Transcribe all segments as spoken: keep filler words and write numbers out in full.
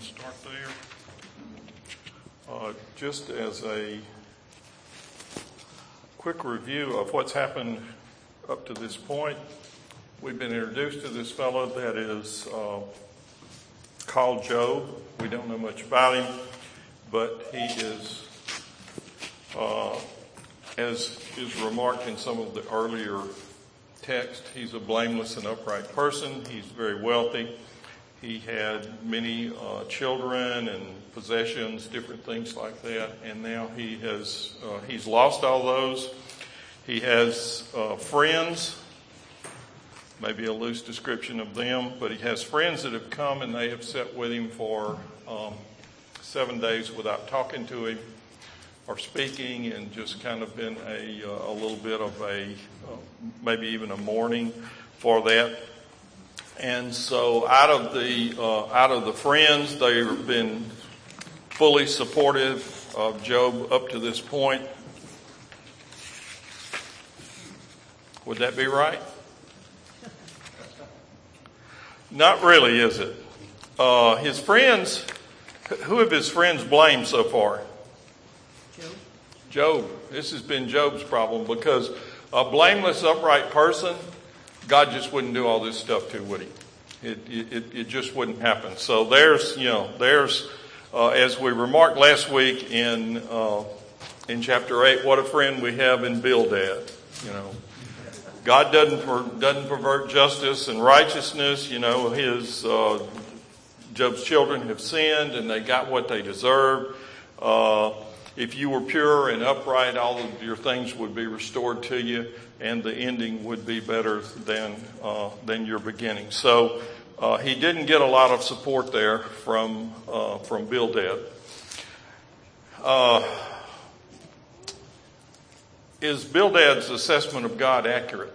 start there. Uh, just as a quick review of what's happened up to this point, we've been introduced to this fellow that is uh, called Job. We don't know much about him, but he is, uh, as is remarked in some of the earlier text, he's a blameless and upright person. He's very wealthy. He had many uh, children and possessions, different things like that, and now he has uh, he's lost all those. He has uh, friends, maybe a loose description of them, but he has friends that have come and they have sat with him for um, seven days without talking to him or speaking, and just kind of been a uh, a little bit of a uh, maybe even a mourning for that. And so out of the uh, out of the friends, they've been fully supportive of Job up to this point. Would that be right? Not really, is it? Uh, his friends, who have his friends blamed so far? Job. Job. This has been Job's problem, because a blameless, upright person, God just wouldn't do all this stuff to, would he? It, it, it just wouldn't happen. So there's, you know, there's, uh, as we remarked last week in, uh, in chapter eight, what a friend we have in Bildad. You know, God doesn't, per, doesn't pervert justice and righteousness. You know, his, uh, Job's children have sinned and they got what they deserved. Uh, if you were pure and upright, all of your things would be restored to you, and the ending would be better than uh, than your beginning. So uh, he didn't get a lot of support there from uh, from Bildad. Uh, is Bildad's assessment of God accurate?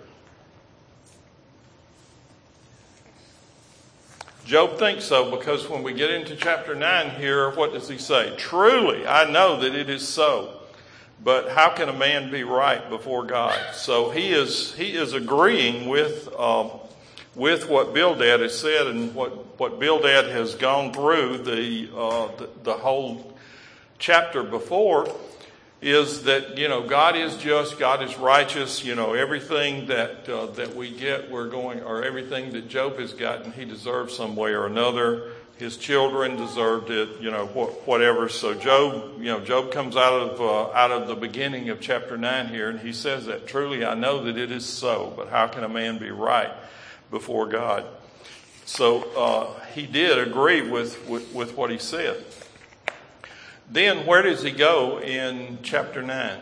Job thinks so, because when we get into chapter nine here, what does he say? Truly, I know that it is so. But how can a man be right before God? So he is he is agreeing with um, with what Bildad has said, and what, what Bildad has gone through the, uh, the the whole chapter before, is that, you know, God is just, God is righteous. You know, everything that uh, that we get, we're going, or everything that Job has gotten, he deserves some way or another. His children deserved it, you know, wh- whatever. So Job, you know, Job comes out of uh, out of the beginning of chapter nine here, and he says that, truly I know that it is so, but how can a man be right before God? So uh, he did agree with, with, with what he said. Then where does he go in chapter nine?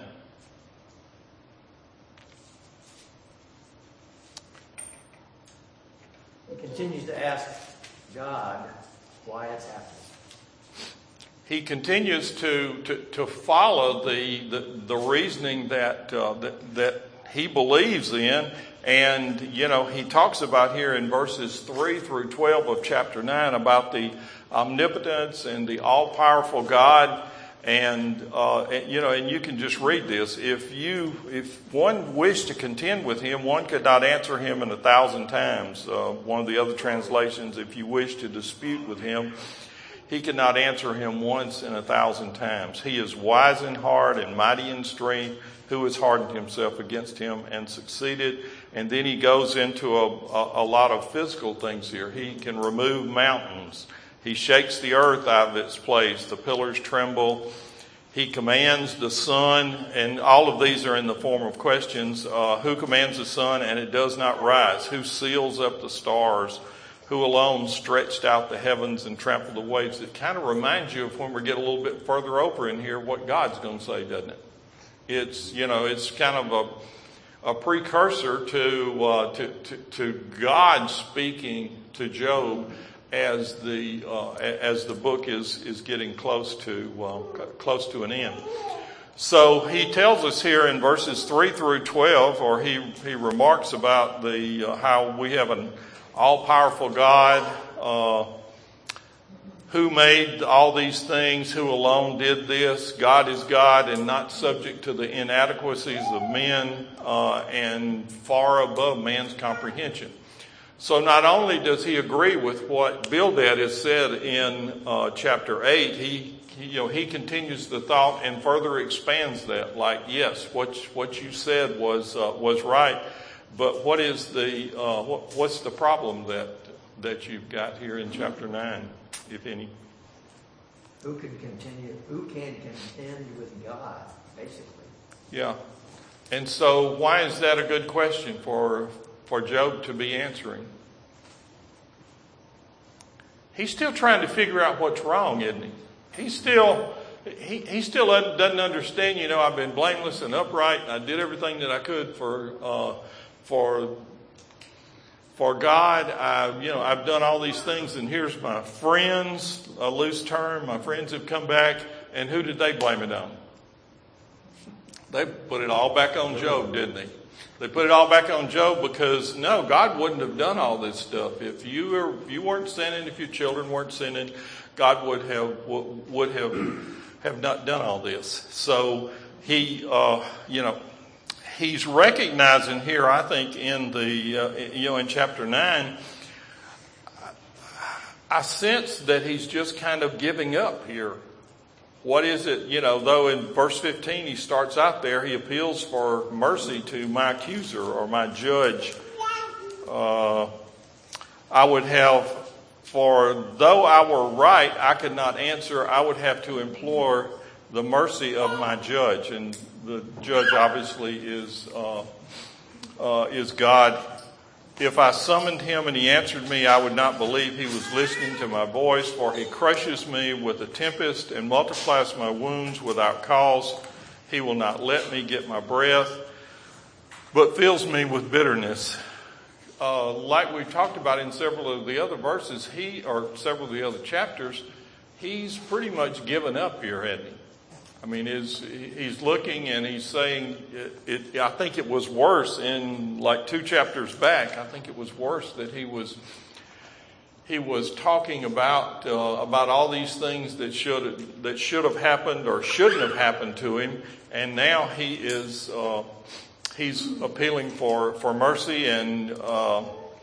He continues to ask God why it's happening. He continues to, to, to follow the, the, the reasoning that, uh, that, that he believes in. And, you know, he talks about here in verses three through twelve of chapter nine about the omnipotence and the all-powerful God. And, uh, you know, and you can just read this. If you, if one wished to contend with him, one could not answer him in a thousand times. Uh, one of the other translations, if you wish to dispute with him, he could not answer him once in a thousand times. He is wise in heart and mighty in strength, who has hardened himself against him and succeeded. And then he goes into a, a, a lot of physical things here. He can remove mountains. He shakes the earth out of its place. The pillars tremble. He commands the sun, and all of these are in the form of questions. Uh, who commands the sun and it does not rise? Who seals up the stars? Who alone stretched out the heavens and trampled the waves? It kind of reminds you of when we get a little bit further over in here what God's going to say, doesn't it? It's, you know, it's kind of a, a precursor to, uh, to, to, to God speaking to Job as the uh, as the book is is getting close to uh, close to an end. So he tells us here in verses three through twelve, or he he remarks about the uh, how we have an all-powerful God uh, who made all these things, who alone did this. God is God and not subject to the inadequacies of men, uh, and far above man's comprehension. So not only does he agree with what Bildad has said in uh, chapter eight, he, he you know he continues the thought and further expands that. Like, yes, what what you said was uh, was right, but what is the uh, what, what's the problem that that you've got here in chapter nine, if any? Who can continue? Who can contend with God? Basically. Yeah, and so why is that a good question for? for Job to be answering? He's still trying to figure out what's wrong, isn't he? He's still, he, he still doesn't understand, you know, I've been blameless and upright, and I did everything that I could for, uh, for, for God. I, you know, I've done all these things, and here's my friends, a loose term, my friends have come back, and who did they blame it on? They put it all back on Job, didn't they? They put it all back on Job because, no, God wouldn't have done all this stuff. If you were, if you weren't sinning, if your children weren't sinning, God would have would have have not done all this. So he, uh, you know, he's recognizing here, I think, in the uh, you know in chapter nine, I sense that he's just kind of giving up here. What is it, you know, though in verse fifteen he starts out there, he appeals for mercy to my accuser or my judge. Uh, I would have, for though I were right, I could not answer, I would have to implore the mercy of my judge. And the judge obviously is, uh, uh, is God. If I summoned him and he answered me, I would not believe he was listening to my voice, for he crushes me with a tempest and multiplies my wounds without cause. He will not let me get my breath, but fills me with bitterness. Uh, like we talked about in several of the other verses, he, or several of the other chapters, he's pretty much given up here, hasn't he? I mean, is he's looking and he's saying, it, it, I think it was worse in like two chapters back. I think it was worse that he was he was talking about uh, about all these things that should that should have happened or shouldn't have happened to him, and now he is uh, he's appealing for for mercy and. Uh,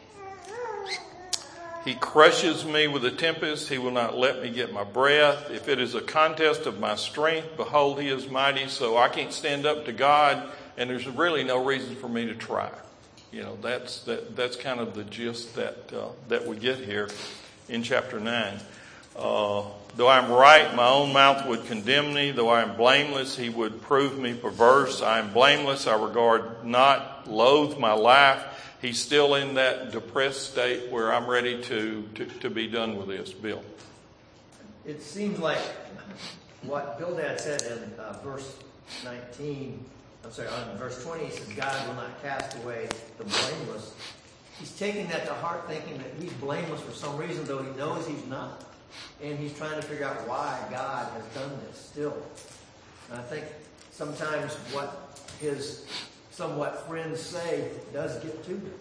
He crushes me with a tempest. He will not let me get my breath. If it is a contest of my strength, behold, he is mighty. So I can't stand up to God, and there's really no reason for me to try. You know, that's that, that's kind of the gist that uh, that we get here in chapter nine. Uh, though I am right, my own mouth would condemn me. Though I am blameless, he would prove me perverse. I am blameless. I regard not, loathe my life. He's still in that depressed state where I'm ready to, to, to be done with this. Bill. It seems like what Bildad said in uh, verse nineteen, I'm sorry, on verse twenty, he says, God will not cast away the blameless. He's taking that to heart, thinking that he's blameless for some reason, though he knows he's not. And he's trying to figure out why God has done this still. And I think sometimes what his somewhat friends say does get to him.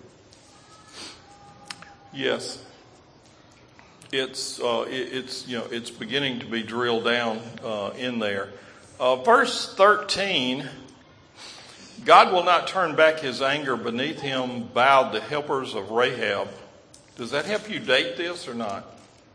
Yes, it's uh, it, it's you know it's beginning to be drilled down uh, in there. Uh, verse thirteen: God will not turn back his anger. Beneath him bowed the helpers of Rahab. Does that help you date this or not?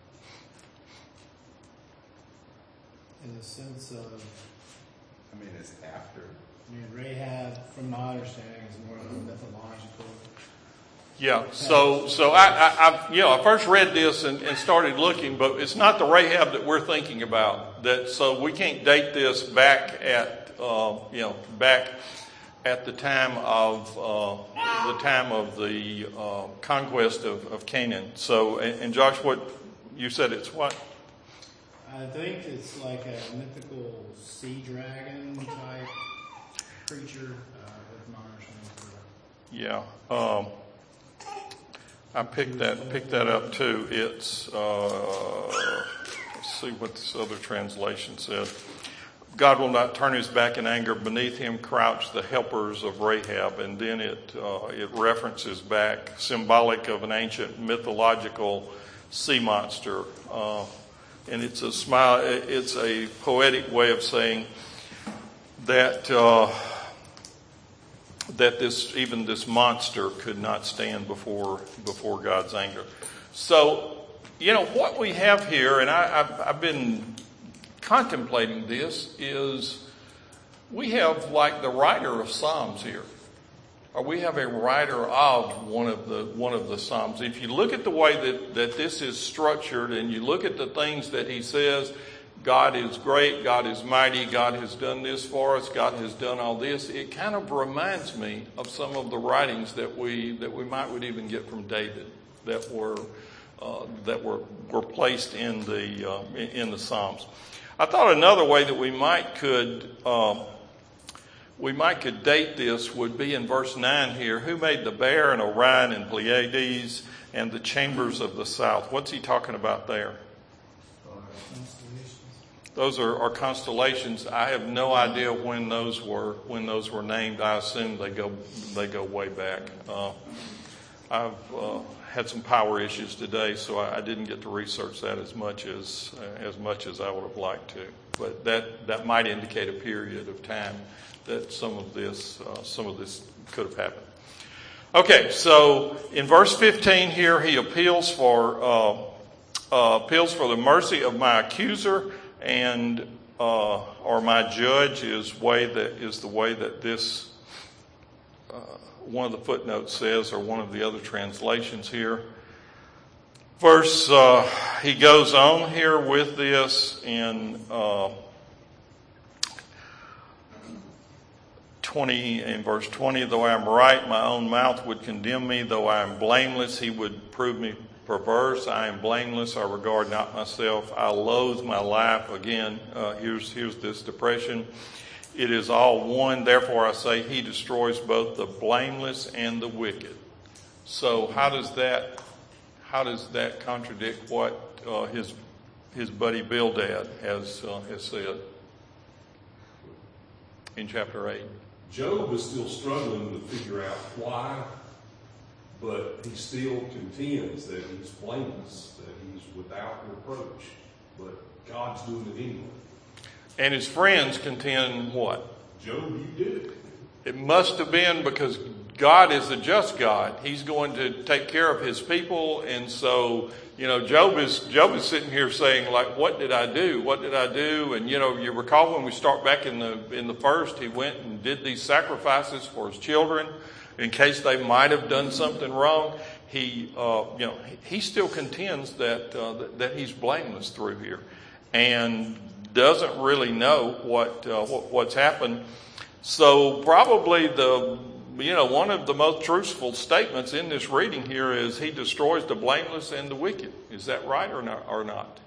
In the sense of, I mean, it's after. I mean, Rahab, from my understanding, is more of a mythological. Yeah, so so I, I, I you know I first read this and, and started looking, but it's not the Rahab that we're thinking about. That so we can't date this back at uh, you know back at the time of uh, the time of the uh, conquest of, of Canaan. So and, and Josh, what you said it's what? I think it's like a mythical sea dragon type creature. Uh, with my understanding. Yeah, um, I picked that picked that up too. It's uh, let's see what this other translation said. God will not turn his back in anger. Beneath him crouch the helpers of Rahab, and then it uh, it references back, symbolic of an ancient mythological sea monster, uh, and it's a smile. It's a poetic way of saying that. Uh, that this even this monster could not stand before before God's anger. So, you know, what we have here, and I, I've, I've been contemplating this, is we have like the writer of Psalms here. Or we have a writer of one of the one of the Psalms. If you look at the way that, that this is structured and you look at the things that he says, God is great, God is mighty, God has done this for us, God has done all this, it kind of reminds me of some of the writings that we that we might would even get from David that were uh, that were were placed in the uh, in the Psalms. I thought another way that we might could um, we might could date this would be in verse nine here. Who made the bear and Orion and Pleiades and the chambers of the south? What's he talking about there? Those are, are constellations. I have no idea when those were when those were named. I assume they go they go way back. Uh, I've uh, had some power issues today, so I, I didn't get to research that as much as uh, as much as I would have liked to. But that that might indicate a period of time that some of this uh, some of this could have happened. Okay, so in verse fifteen here, he appeals for uh, uh, appeals for the mercy of my accuser. And uh, or my judge is way that is the way that this uh, one of the footnotes says, or one of the other translations here. Verse uh, he goes on here with this in uh, twenty in verse twenty. Though I am right, my own mouth would condemn me. Though I am blameless, he would prove me perverse. I am blameless. I regard not myself. I loathe my life. Again, uh, here's here's this depression. It is all one. Therefore, I say he destroys both the blameless and the wicked. So, how does that how does that contradict what uh, his his buddy Bildad has uh, has said in chapter eight? Job is still struggling to figure out why. But he still contends that he's blameless, that he's without reproach. But God's doing it anyway. And his friends contend what? Job, you did it. It must have been because God is a just God. He's going to take care of his people. And so, you know, Job is Job is sitting here saying, like, what did I do? What did I do? And, you know, you recall when we start back in the in the first, he went and did these sacrifices for his children, in case they might have done something wrong. He, uh, you know, he still contends that, uh, that that he's blameless through here, and doesn't really know what, uh, what what's happened. So probably the, you know, one of the most truthful statements in this reading here is he destroys the blameless and the wicked. Is that right or not? Or not?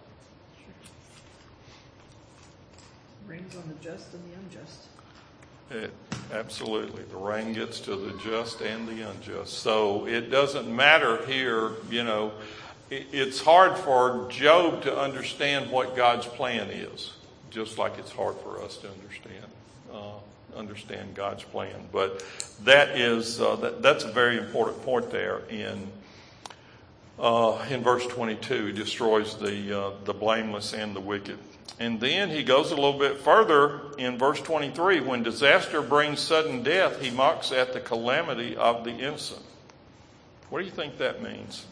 Rains on the just and the unjust. It, absolutely. The rain gets to the just and the unjust. So it doesn't matter here, you know, it, it's hard for Job to understand what God's plan is, just like it's hard for us to understand, uh, understand God's plan. But that is, uh, that, that's a very important point there in, uh, in verse twenty-two. He destroys the, uh, the blameless and the wicked. And then he goes a little bit further in verse twenty-three. When disaster brings sudden death, he mocks at the calamity of the innocent. What do you think that means?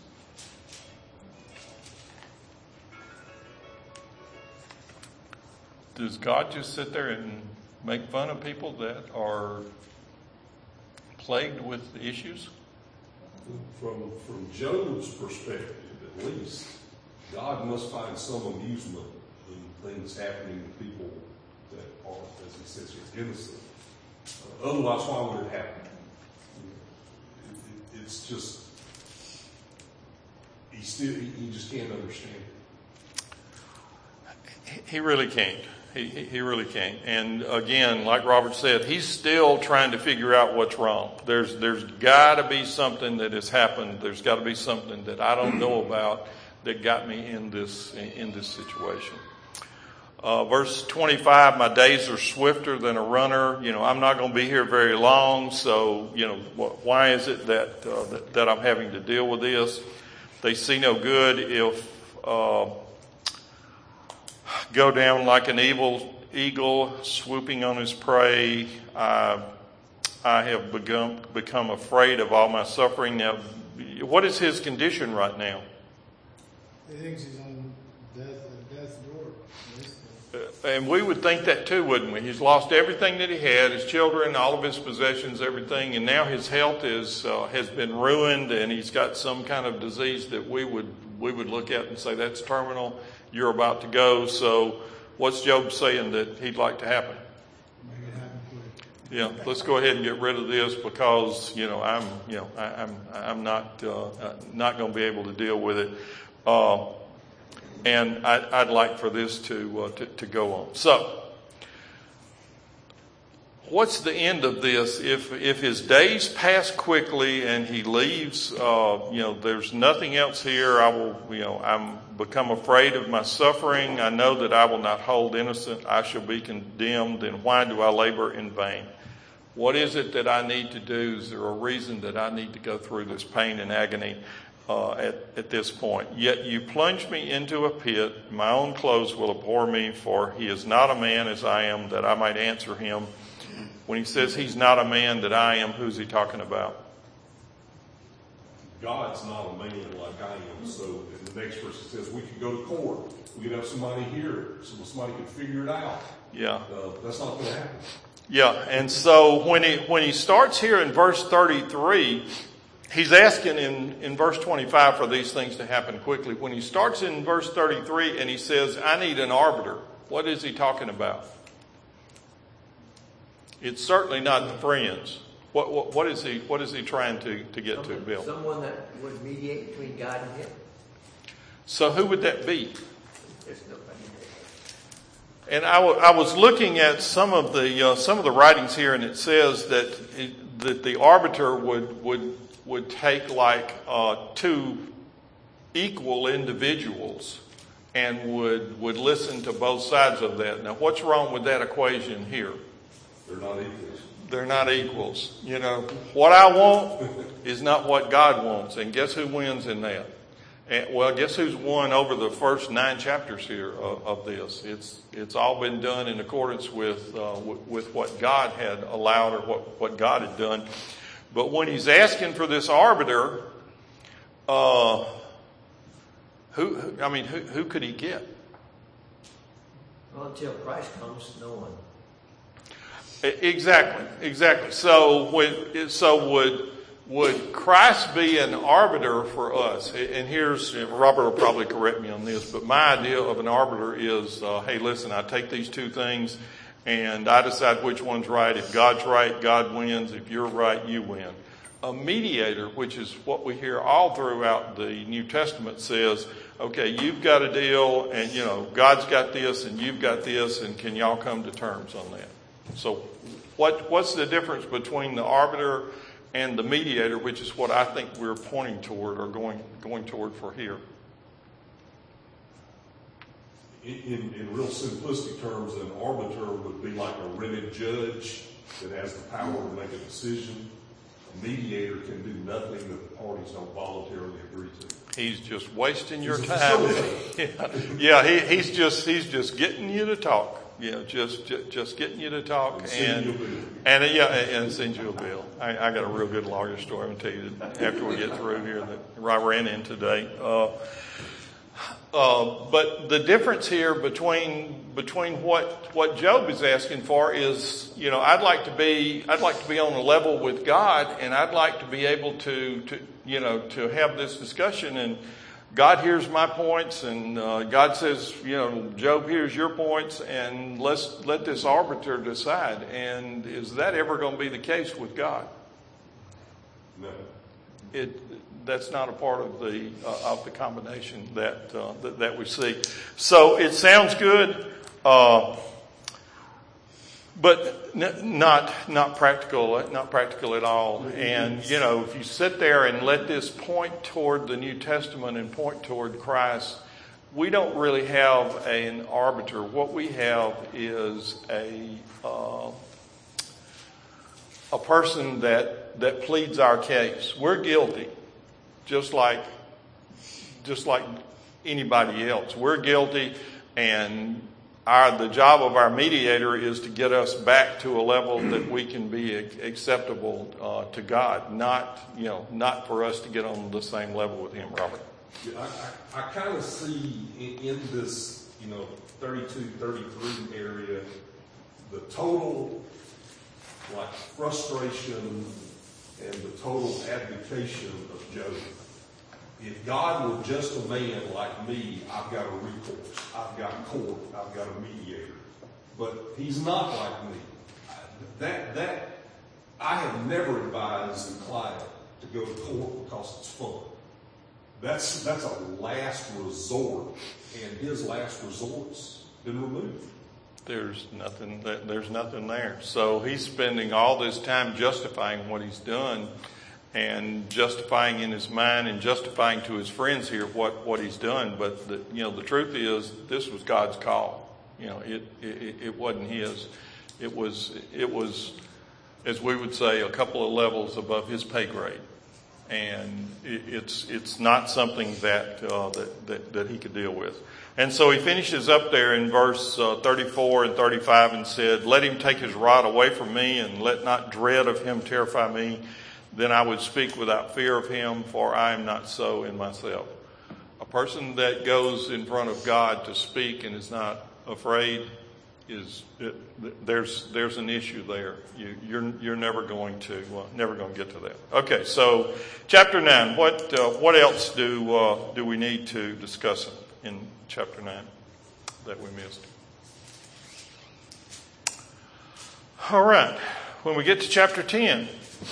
Does God just sit there and make fun of people that are plagued with issues? From, from Job's perspective, at least, God must find some amusement in things happening to people that are, as he says, innocent. Uh, otherwise, why would it happen? It, it, it's just, he still, he, he just can't understand it. He really can't. He, he really can't. And again, like Robert said, he's still trying to figure out what's wrong. There's, there's got to be something that has happened. There's got to be something that I don't know about that got me in this, in this situation. Uh, verse twenty-five, my days are swifter than a runner. You know, I'm not going to be here very long. So, you know, wh- why is it that, uh, that, that I'm having to deal with this? They see no good if, uh, go down like an evil eagle swooping on his prey. I I have become, become afraid of all my suffering. Now, what is his condition right now? He thinks he's on death, death's door. Uh, and we would think that too, wouldn't we? He's lost everything that he had, his children, all of his possessions, everything, and now his health is uh, has been ruined, and he's got some kind of disease that we would we would look at and say, that's terminal, you're about to go. So what's Job saying that he'd like to happen? Make it happen quick. Yeah, let's go ahead and get rid of this because, you know, I'm, you know, I, I'm, I'm not, uh, not going to be able to deal with it. Uh, and I, I'd like for this to, uh, to, to go on. So, what's the end of this? If, if his days pass quickly and he leaves, uh, you know, there's nothing else here. I will, you know, I'm become afraid of my suffering. I know that I will not hold innocent. I shall be condemned. Then why do I labor in vain? What is it that I need to do? Is there a reason that I need to go through this pain and agony uh, at, at this point? Yet you plunge me into a pit. My own clothes will abhor me, for he is not a man as I am, that I might answer him. When he says he's not a man that I am, who's he talking about? God's not a man like I am. So in the next verse it says we could go to court. We could have somebody here. So somebody could figure it out. Yeah. Uh, that's not going to happen. Yeah, and so when he when he starts here in verse thirty-three, he's asking in, in verse twenty-five for these things to happen quickly. When he starts in verse thirty-three and he says, I need an arbiter, what is he talking about? It's certainly not the friends. What what, what is he what is he trying to, to get Someone, to, Bill? someone that would mediate between God and him. So who would that be? There's nobody. And I, w- I was looking at some of the uh, some of the writings here, and it says that it, that the arbiter would would would take like uh, two equal individuals and would would listen to both sides of that. Now, what's wrong with that equation here? They're not equals. They're not equals. You know, what I want is not what God wants, and guess who wins in that? And, well, guess who's won over the first nine chapters here of, of this? It's it's all been done in accordance with uh, w- with what God had allowed or what, what God had done. But when he's asking for this arbiter, uh, who, who I mean, who, who could he get? Well, until Christ comes, no one. Exactly, exactly. So, would, so would would Christ be an arbiter for us? And here's, Robert will probably correct me on this, but my idea of an arbiter is, uh, hey, listen, I take these two things and I decide which one's right. If God's right, God wins. If you're right, you win. A mediator, which is what we hear all throughout the New Testament, says, okay, you've got a deal and, you know, God's got this and you've got this, and can y'all come to terms on that? So what what's the difference between the arbiter and the mediator, which is what I think we're pointing toward or going going toward for here? In, in, in real simplistic terms, an arbiter would be like a rented judge that has the power to make a decision. A mediator can do nothing that the parties don't voluntarily agree to. He's just wasting your He's a time. facilitator. yeah, yeah he, he's just he's just getting you to talk. Yeah, just, just just getting you to talk, and and, and uh, yeah, and send you a bill. I, I got a real good lawyer story I'm gonna tell you that after we get through here that I ran in today. Uh, uh, but the difference here between between what what Job is asking for is, you know, I'd like to be I'd like to be on a level with God, and I'd like to be able to to you know to have this discussion, and God hears my points, and uh, God says, you know, Job hears your points, and let's let this arbiter decide. And is that ever going to be the case with God? No. It that's not a part of the uh, of the combination that, uh, that that we see. So it sounds good, uh, but n- not not practical, not practical at all. And you know, if you sit there and let this point toward the New Testament and point toward Christ, we don't really have an arbiter. What we have is a uh, a person that that pleads our case. We're guilty, just like just like anybody else. We're guilty, and our, the job of our mediator is to get us back to a level that we can be acceptable uh, to God, not, you know, not for us to get on the same level with Him, Robert. Yeah, I, I, I kind of see in, in this, you know, thirty-two, thirty-three area, the total, like, frustration and the total abdication of Job. If God were just a man like me, I've got a recourse, I've got court, I've got a mediator. But He's not like me. That, that, I have never advised a client to go to court because it's fun. That's, that's a last resort, and his last resort's been removed. There's nothing, there's nothing there. So he's spending all this time justifying what he's done, and justifying in his mind and justifying to his friends here what, what he's done. But the, you know, the truth is, this was God's call. You know, it, it, it wasn't his. It was, it was, as we would say, a couple of levels above his pay grade. And it, it's, it's not something that, uh, that, that, that he could deal with. And so he finishes up there in verse uh, thirty-four and thirty-five and said, "Let him take his rod away from me, and let not dread of him terrify me. Then I would speak without fear of him, for I am not so in myself." A person that goes in front of God to speak and is not afraid, is it, there's there's an issue there. You, you're you're never going to uh, never going to get to that. Okay, so chapter nine. What uh, what else do uh, do we need to discuss in chapter nine that we missed? All right. When we get to chapter ten,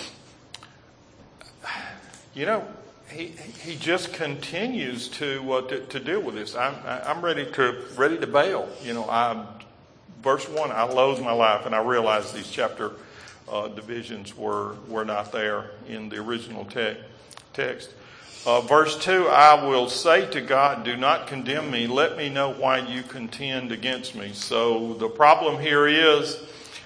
you know, he he just continues to uh, to, to deal with this. I'm I'm ready to ready to bail. You know, I verse one, I loathe my life, and I realize these chapter uh, divisions were were not there in the original te- text. Uh, verse two, I will say to God, do not condemn me. Let me know why you contend against me. So the problem here is,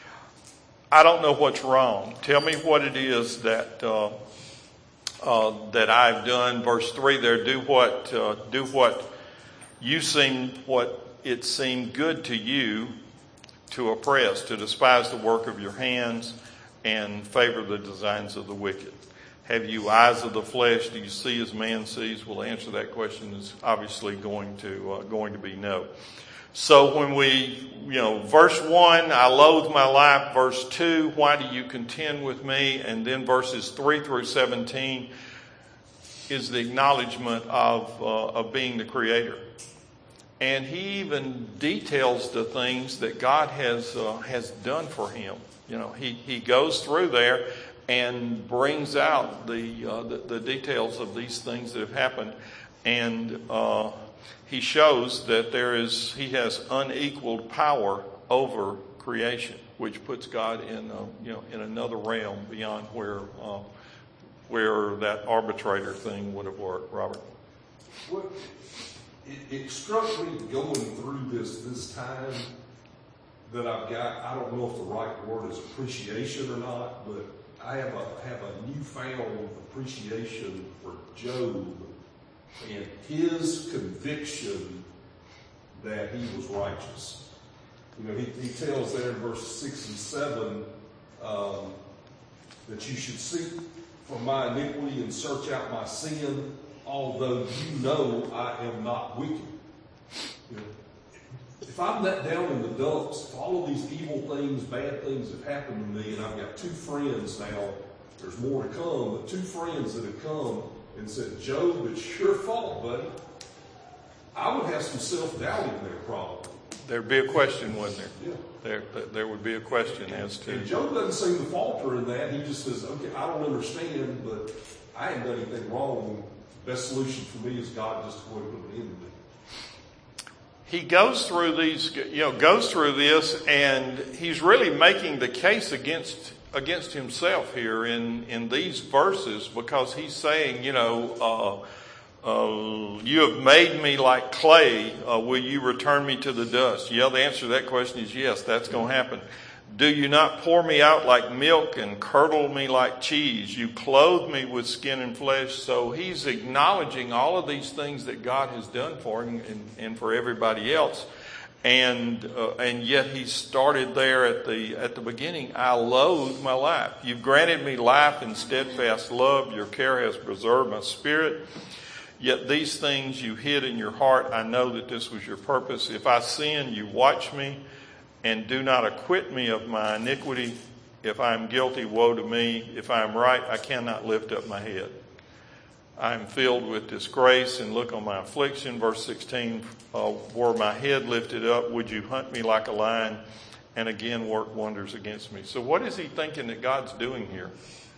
I don't know what's wrong. Tell me what it is that uh, uh, that I've done. Verse three there, do what uh, do what you seem what it seemed good to you to oppress, to despise the work of your hands, and favor the designs of the wicked. Have you eyes of the flesh? Do you see as man sees? Well, the answer to that question is obviously going to uh, going to be no. So when we, you know, verse one, I loathe my life. Verse two, why do you contend with me? And then verses three through seventeen is the acknowledgement of uh, of being the creator. And he even details the things that God has uh, has done for him. You know, he, he goes through there and brings out the, uh, the the details of these things that have happened, and uh, he shows that there is he has unequaled power over creation, which puts God in uh, you know in another realm beyond where uh, where that arbitrator thing would have worked. Robert. What, it, it struck me going through this this time that I've got. I don't know if the right word is appreciation or not, but I have a have a newfound appreciation for Job and his conviction that he was righteous. You know, he, he tells there in verse six and seven um, that you should seek for my iniquity and search out my sin, although you know I am not wicked. You know, if I'm let down in the dumps, if all of these evil things, bad things have happened to me, and I've got two friends now, there's more to come, but two friends that have come and said, Job, it's your fault, buddy, I would have some self-doubt in there probably. There'd be a question, wouldn't there? Yeah. There, there would be a question as to... And Job doesn't seem to falter in that. He just says, okay, I don't understand, but I haven't done anything wrong. The best solution for me is God just to go and put an end to it. He goes through these, you know, goes through this, and he's really making the case against against himself here in, in these verses, because he's saying, you know, uh, uh, you have made me like clay. Uh, will you return me to the dust? Yeah, the answer to that question is yes, that's going to happen. Do you not pour me out like milk and curdle me like cheese? You clothe me with skin and flesh. So he's acknowledging all of these things that God has done for him and, and for everybody else. And uh, and yet he started there at the at the beginning. I loathe my life. You've granted me life and steadfast love. Your care has preserved my spirit. Yet these things you hid in your heart. I know that this was your purpose. If I sin, you watch me and do not acquit me of my iniquity. If I am guilty, woe to me. If I am right, I cannot lift up my head. I am filled with disgrace and look on my affliction. Verse sixteen, uh, were my head lifted up, would you hunt me like a lion and again work wonders against me? So what is he thinking that God's doing here?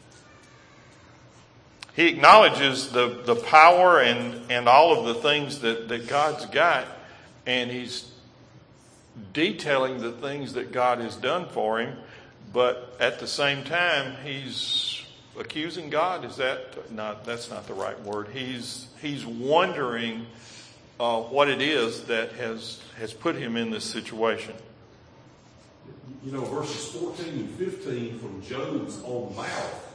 He acknowledges the, the power and, and all of the things that, that God's got, and he's detailing the things that God has done for him, but at the same time, he's accusing God. Is that not, that's not the right word. He's, he's wondering uh, what it is that has, has put him in this situation. You know, verses fourteen and fifteen from Job's own mouth,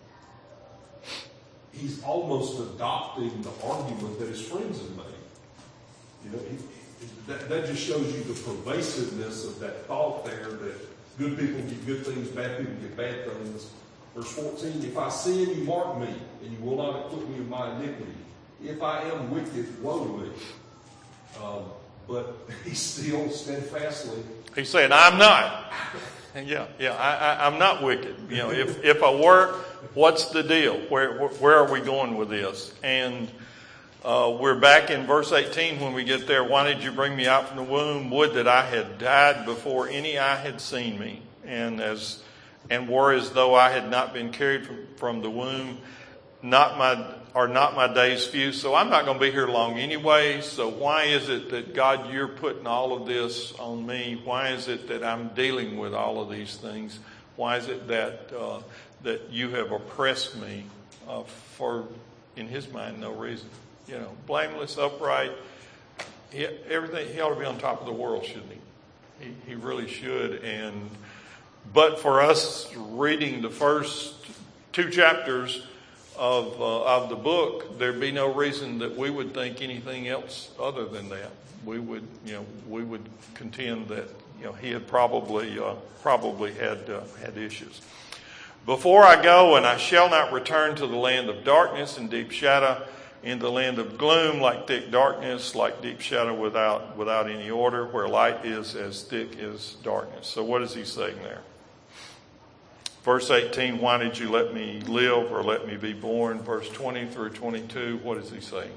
he's almost adopting the argument that his friends have made. You know, he, that, that just shows you the pervasiveness of that thought there that good people get good things, bad people get bad things. Verse fourteen, if I sin, you mark me, and you will not acquit me of my iniquity. If I am wicked, woe to me. Um, but he still steadfastly. He's saying, I'm not. Yeah, yeah, I, I, I'm not wicked. You know, if, if I were, what's the deal? Where, where are we going with this? And uh, we're back in verse eighteen when we get there. Why did you bring me out from the womb? Would that I had died before any eye had seen me. And as and were as though I had not been carried from, from the womb. Not my are not my days few. So I'm not going to be here long anyway. So why is it that, God, you're putting all of this on me? Why is it that I'm dealing with all of these things? Why is it that uh, that you have oppressed me uh, for, in his mind, no reason? You know, blameless, upright. He, everything. He ought to be on top of the world, shouldn't he? He, he really should. And but for us reading the first two chapters of uh, of the book, there'd be no reason that we would think anything else other than that. We would, you know, we would contend that, you know, he had probably uh, probably had uh, had issues. Before I go, and I shall not return to the land of darkness and deep shadow, in the land of gloom, like thick darkness, like deep shadow without without any order, where light is as thick as darkness. So what is he saying there? Verse eighteen, why did you let me live or let me be born? Verse twenty through twenty-two, what is he saying?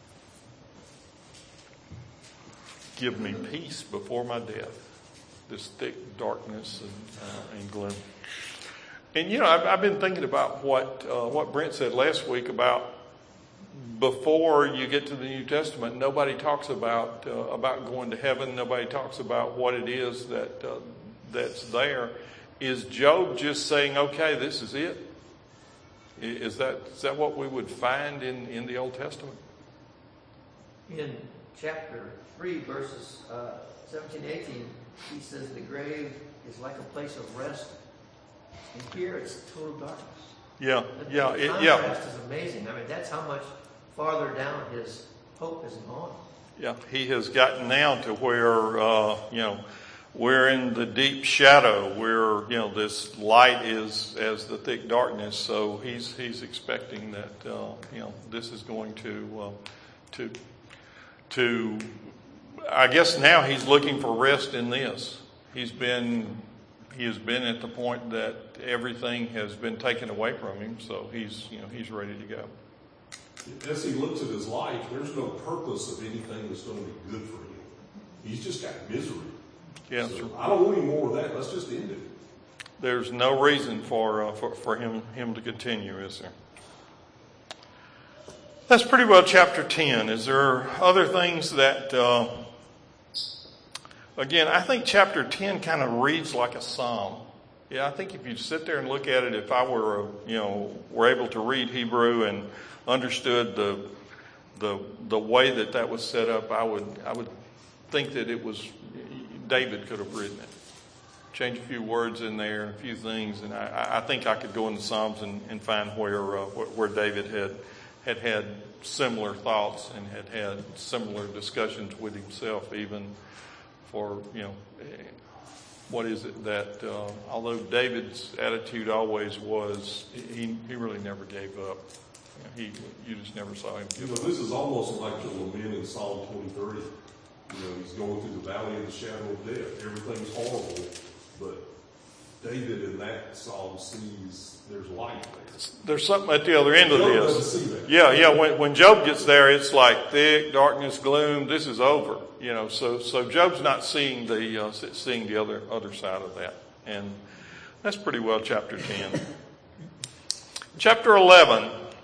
Give me peace before my death. This thick darkness and, uh, and gloom. And you know, I've, I've been thinking about what uh, what Brent said last week about before you get to the New Testament, nobody talks about uh, about going to heaven. Nobody talks about what it is that uh, that's there. Is Job just saying, okay, this is it? Is that is that what we would find in, in the Old Testament? In chapter three, verses uh, seventeen, eighteen, he says the grave is like a place of rest. And here it's total darkness. Yeah, the, yeah, the it, contrast yeah. is amazing. I mean, that's how much farther down his hope is gone. Yeah, he has gotten now to where, uh, you know, we're in the deep shadow where, you know, this light is as the thick darkness. So he's he's expecting that, uh, you know, this is going to, uh, to, to, I guess now he's looking for rest in this. He's been, he has been at the point that everything has been taken away from him. So he's, you know, he's ready to go. As he looks at his life, there's no purpose of anything that's going to be good for him. He's just got misery. Yeah, so I don't want any more of that. Let's just end it. There's no reason for uh, for, for him him to continue, is there? That's pretty well chapter ten. Is there other things that? Uh, again, I think chapter ten kind of reads like a psalm. Yeah, I think if you sit there and look at it, if I were, you know, were able to read Hebrew and understood the the the way that that was set up, I would I would think that it was David could have written it. Change a few words in there, a few things, and I, I think I could go in the Psalms and, and find where uh, where David had had had similar thoughts and had had similar discussions with himself, even for, you know, what is it that, uh, although David's attitude always was, he, he really never gave up. You know, he, you just never saw him You give know, up. this is almost like the lament in Psalm twenty-three. You know, he's going through the valley of the shadow of death. Everything's horrible, but David in that psalm sees there's light there. There's something at the other end of Job this. doesn't see that. Yeah, yeah. When, when Job gets there, it's like thick darkness, gloom. This is over. You know, so so Job's not seeing the uh, seeing the other other side of that, and that's pretty well chapter ten. Chapter eleven.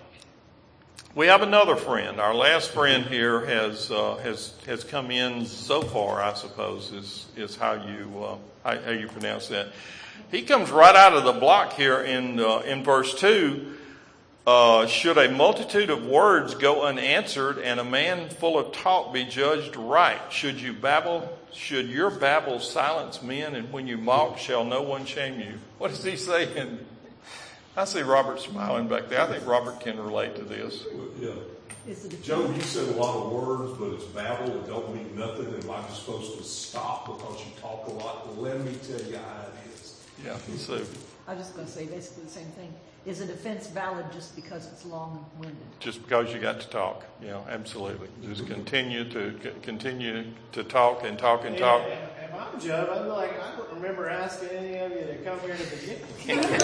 We have another friend. Our last friend here has uh, has has come in so far, I suppose, is is how you uh, how, how you pronounce that. He comes right out of the block here in uh, in verse two. Uh, should a multitude of words go unanswered, and a man full of talk be judged right? Should you babble? Should your babble silence men? And when you mock, shall no one shame you? What is he saying? I see Robert smiling back there. I think Robert can relate to this. Yeah. Is it a Job, you said a lot of words, but it's babble. It don't mean nothing. And I'm just supposed to stop because you talk a lot. Well, let me tell you how it is. Yeah. So I was just going to say basically the same thing. Is a defense valid just because it's long-winded? just because you got to talk, you know, absolutely. Just continue to continue to talk and talk and talk. Yeah, if I'm Job, I'd be like, I don't remember asking any of you to come here to begin with.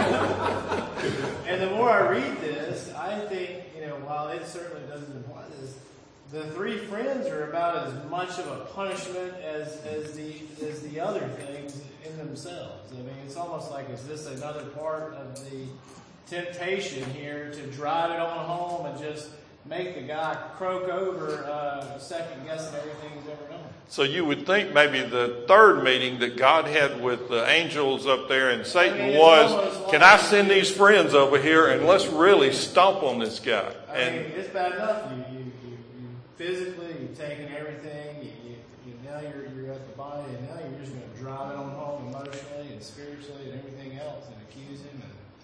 And the more I read this, I think, you know, while it certainly doesn't imply this, the three friends are about as much of a punishment as, as the as the other things in themselves. I mean, it's almost like, is this another part of the temptation here to drive it on home and just make the guy croak over, uh, second guessing everything he's ever done? So you would think maybe the third meeting that God had with the angels up there and Satan I mean, it's was, almost can like- I send these friends over here and let's really stomp on this guy? I And mean, it's bad enough. You, you, you, you physically, you've taken everything. You, you, you, now you're, you're at the body, and now you're just going to drive it on home emotionally and spiritually and everything else and accuse him.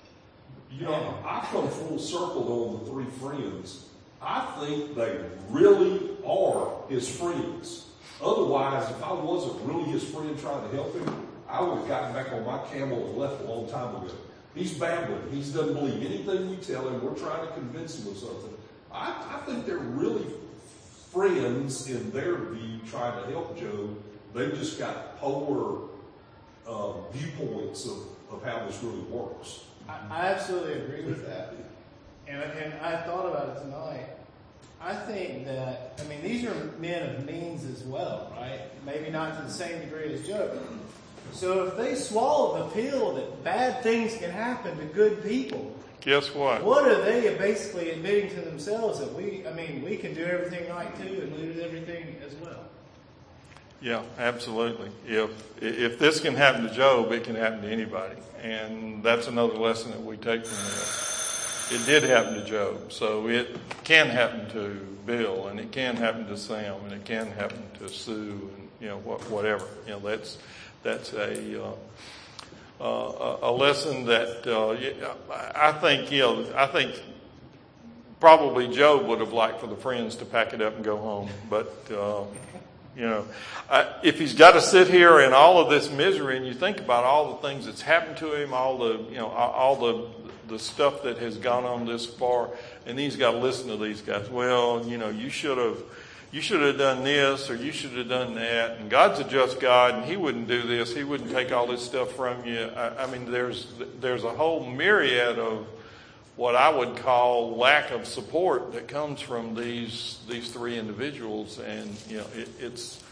And You know, I come full circle on the three friends. I think they really are his friends. Otherwise, if I wasn't really his friend trying to help him, I would have gotten back on my camel and left a long time ago. He's babbling. He doesn't believe anything we tell him. We're trying to convince him of something. I, I think they're really friends in their view trying to help Job. They've just got polar uh, viewpoints of, of how this really works. I, I absolutely agree with that. And, and I thought about it tonight. I think that, I mean, these are men of means as well, right? Maybe not to the same degree as Job. So if they swallow the pill that bad things can happen to good people, guess what? what are they basically admitting to themselves? That we, I mean, we can do everything right too and lose everything as well. Yeah, absolutely. If if this can happen to Job, it can happen to anybody. And that's another lesson that we take from this. It did happen to Job, so it can happen to Bill, and it can happen to Sam, and it can happen to Sue, and you know what, whatever. You know that's that's a uh, uh, a lesson that uh, I think you know I think probably Job would have liked for the friends to pack it up and go home, but. Uh, You know, I, if he's got to sit here in all of this misery, and you think about all the things that's happened to him, all the you know, all the the stuff that has gone on this far, and he's got to listen to these guys. Well, you know, you should have, you should have done this, or you should have done that. And God's a just God, and He wouldn't do this. He wouldn't take all this stuff from you. I, I mean, there's there's a whole myriad of what I would call lack of support that comes from these these three individuals, and you know it, it's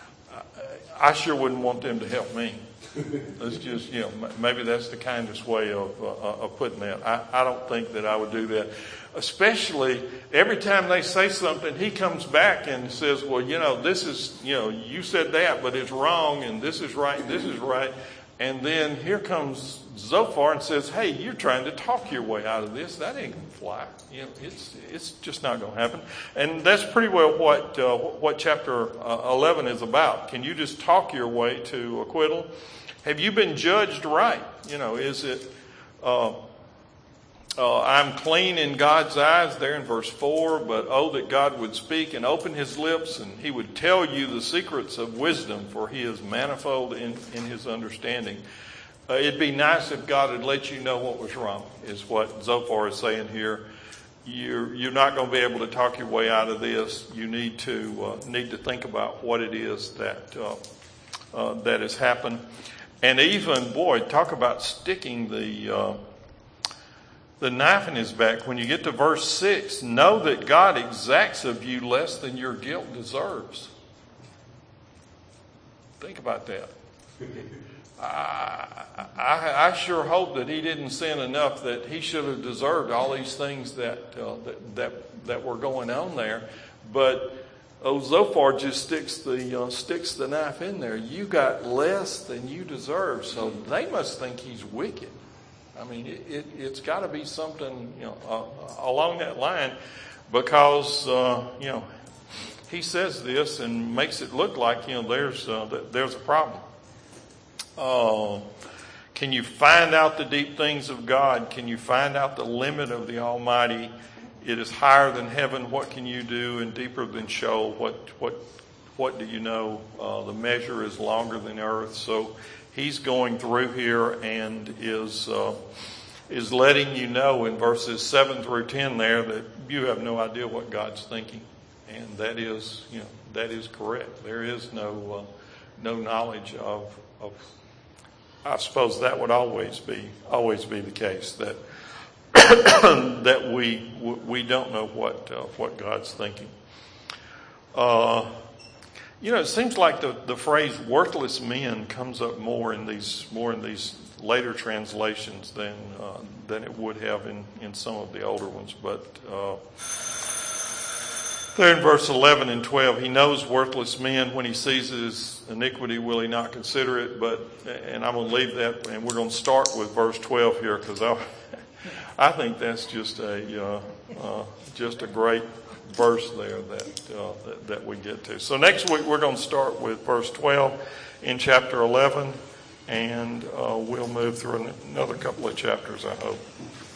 I, I sure wouldn't want them to help me. It's just you know maybe that's the kindest way of uh, of putting that. I, I don't think that I would do that, especially every time they say something, he comes back and says, "Well, you know this is you know you said that, but it's wrong, and this is right, and this is right." And then here comes Zophar and says, "Hey, you're trying to talk your way out of this. That ain't gonna fly. You know, it's it's just not gonna happen." And that's pretty well what uh, what chapter uh, eleven is about. Can you just talk your way to acquittal? Have you been judged right? You know, is it uh, Uh, I'm clean in God's eyes, there in verse four, but oh, that God would speak and open his lips, and he would tell you the secrets of wisdom, for he is manifold in, in his understanding. Uh, it'd be nice if God had let you know what was wrong, is what Zophar is saying here. You're, you're not going to be able to talk your way out of this. You need to uh, need to think about what it is that uh, uh, that has happened. And even, boy, talk about sticking the uh, the knife in his back. When you get to verse six, know that God exacts of you less than your guilt deserves. Think about that. I, I, I sure hope that he didn't sin enough that he should have deserved all these things that uh, that, that that were going on there. But oh, Zophar just sticks the uh, sticks the knife in there. You got less than you deserve, so they must think he's wicked. I mean, it, it, it's got to be something, you know, uh, along that line, because uh, you know he says this and makes it look like, you know, there's uh, there's a problem. Uh, can you find out the deep things of God? Can you find out the limit of the Almighty? It is higher than heaven. What can you do? And deeper than Sheol. What what what do you know? Uh, the measure is longer than earth. So he's going through here and is uh, is letting you know in verses seven through ten there that you have no idea what God's thinking, and that is, you know, that is correct. There is no uh, no knowledge of of. I suppose that would always be always be the case, that that we we don't know what uh, what God's thinking. Uh, you know, it seems like the, the phrase "worthless men" comes up more in these more in these later translations than uh, than it would have in, in some of the older ones. But uh, there in verse eleven and twelve, he knows worthless men. When he sees his iniquity, will he not consider it? But, and I'm going to leave that, and we're going to start with verse twelve here, because I, I think that's just a uh, uh, just a great verse there that, uh, that that we get to. So next week we're going to start with verse twelve in chapter eleven, and uh, we'll move through another couple of chapters, I hope.